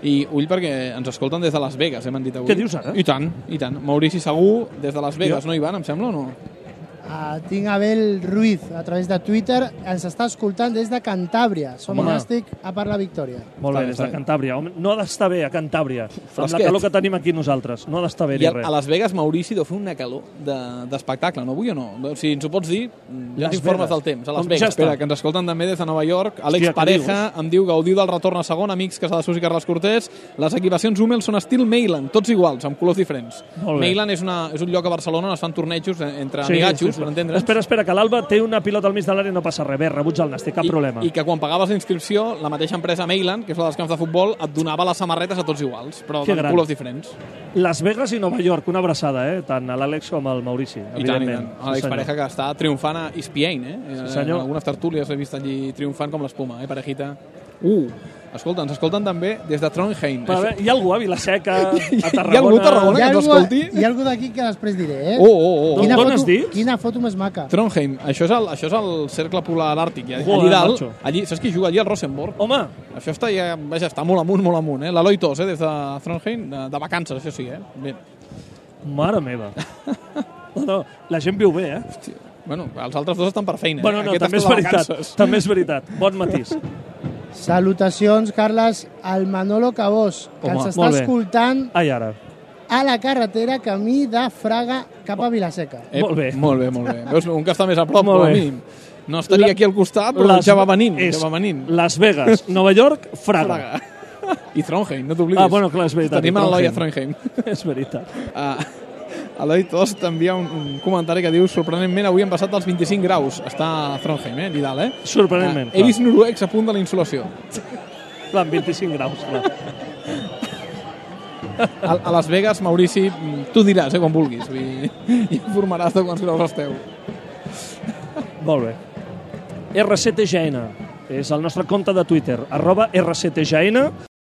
I ull perquè ens escolten des de Las Vegas, m'han dit avui. Què dius ara? I tant, i tant. Maurici Segur, des de Las Vegas, no, Ivan, em sembla o no? Tinc Abel Ruiz a través de Twitter, ens està escoltant des de Cantàbria. Som Nàstic a per la victòria. Molt bé, des de Cantàbria. No ha d'estar bé a Cantàbria, amb la calor que tenim aquí nosaltres. No ha d'estar bé ni res. A Las Vegas, Maurici, deu fer una calor d'espectacle, no? Avui o no? Si ens ho pots dir, ja ens informes del temps. A Las Vegas, espera, que ens escolten també des de Nova York. Àlex Pareja em diu, gaudiu del retorn a segon, amics Casadesús i Carles Cortés. Les equipacions Hummel són estil Mailand, tots iguals, amb colors diferents. Mailand és un lloc a Barcelona on es fan tornejos entre amigatxos, per entendre'ns. Espera, que l'Alba té una pilota al mig de l'àrea i no passa res. Bé, rebutja el Nàstic, cap problema. I que quan pagaves la inscripció, la mateixa empresa Mailand, que és la dels camps de futbol, et donava les samarretes a tots iguals, però de colors diferents. Las Vegas i Nova York, una abraçada, tant a l'Àlex com al Maurici, evidentment. Àlex Pareja, que està triomfant a Ispiain, Sí, senyor. En algunes tertúlies l'he vist allí triomfant com l'espuma, Parejita. Escolta, ens escolten també des de Trondheim. Però hi ha algú a Vilaseca, a Tarragona? Hi ha algú a Tarragona que ens escolti? Hi ha algú d'aquí que després diré, D'on has dit? Quina foto més maca. Trondheim, això és el cercle polar àrtic. Allí dalt, saps qui juga allí? El Rosenborg. Home! Això està molt amunt, L'Eloi Tos, des de Trondheim, de vacances, això sí, Bé. Mare meva. No, la gent viu bé, Hòstia. Bueno, els altres dos estan per feina. Bueno, no, també és veritat. Bon matís. Salutacions, Carles, al Manolo Cabós, que ens està escoltant a la carretera camí de Fraga cap a Vilaseca. Molt bé. Veus, un que està més a prop, com a mínim. No estaria aquí al costat, però ja va venint. Las Vegas, Nova York, Fraga. I Trondheim, no t'oblidis. Bueno, clar, és veritat. Tenim l'Eloi a Trondheim. És veritat. Eloi Tos t'envia un comentari que diu: sorprenentment avui hem passat dels 25 graus. Està a Trondheim, allà dalt, Sorprenentment. He vist noruecs a punt de la insolació. Clar, 25 graus, clar. A Las Vegas, Maurici, tu diràs, quan vulguis. I informaràs de quants graus esteu. Molt bé. RCTGN és el nostre compte de Twitter, @RCTGN.